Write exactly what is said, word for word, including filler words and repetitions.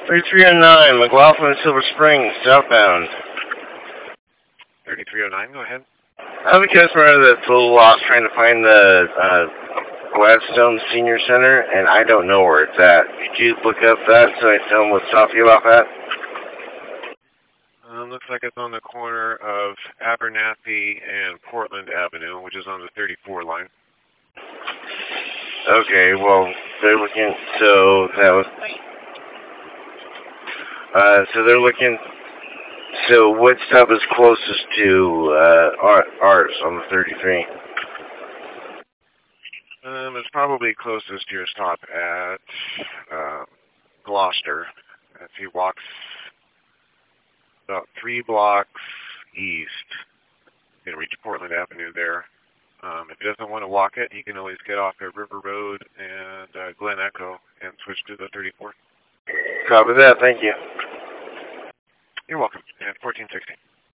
thirty-three oh nine, McLaughlin, Silver Springs, southbound. thirty-three oh nine, go ahead. I have a customer that's a little lost trying to find the uh, Gladstone Senior Center, and I don't know where it's at. Could you look up that so I tell them what stop you off at? Um, looks like it's on the corner of Abernathy and Portland Avenue, which is on the thirty-four line. Okay, well, they're looking, so that was, uh, so they're looking, so what stop is closest to, uh, our, ours on the thirty-three? Um, it's probably closest to your stop at, uh, Gloucester. If he walks about three blocks east, you can reach Portland Avenue there. Um, if he doesn't want to walk it, he can always get off at River Road and uh, Glen Echo and switch to the thirty-four. Copy that, thank you. You're welcome. And fourteen sixty.